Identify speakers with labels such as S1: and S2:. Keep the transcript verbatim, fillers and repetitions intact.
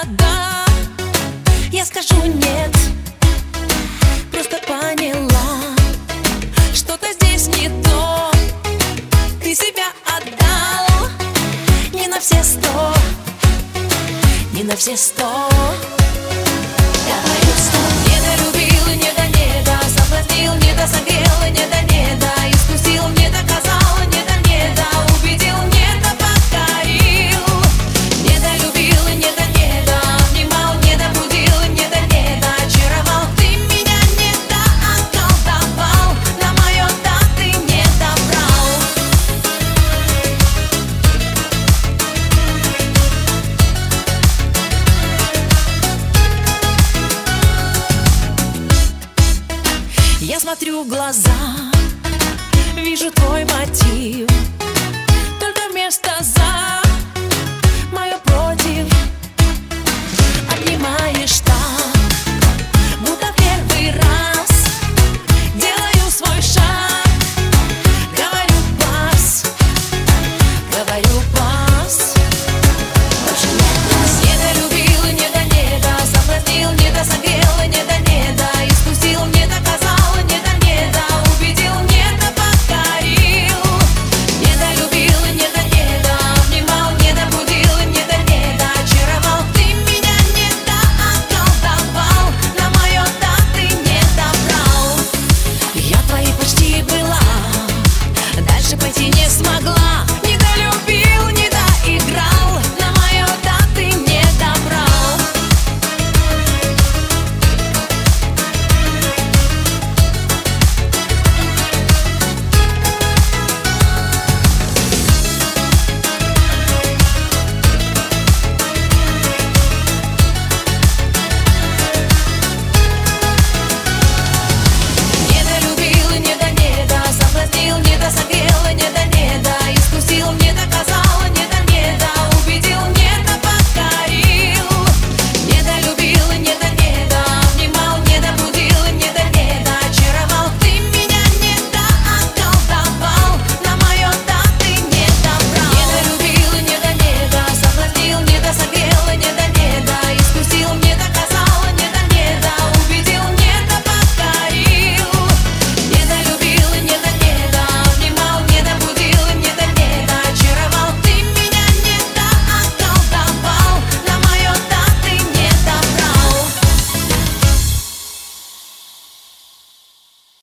S1: да, я скажу нет. Просто поняла, что-то здесь не то. Ты себя отдал не на все сто, не на все сто. Говорю, что недолюбил, не да не да, соблазнил, не да согрел, не да не да, искусил, не доказал, не да не да, убедил, не да покорил. Недолюбил, не да не да, обнимал, не да будил, не да не да, очаровал. Ты меня не да околдовал, на мое да ты не добрал. Я смотрю в глаза, вижу твой мотив.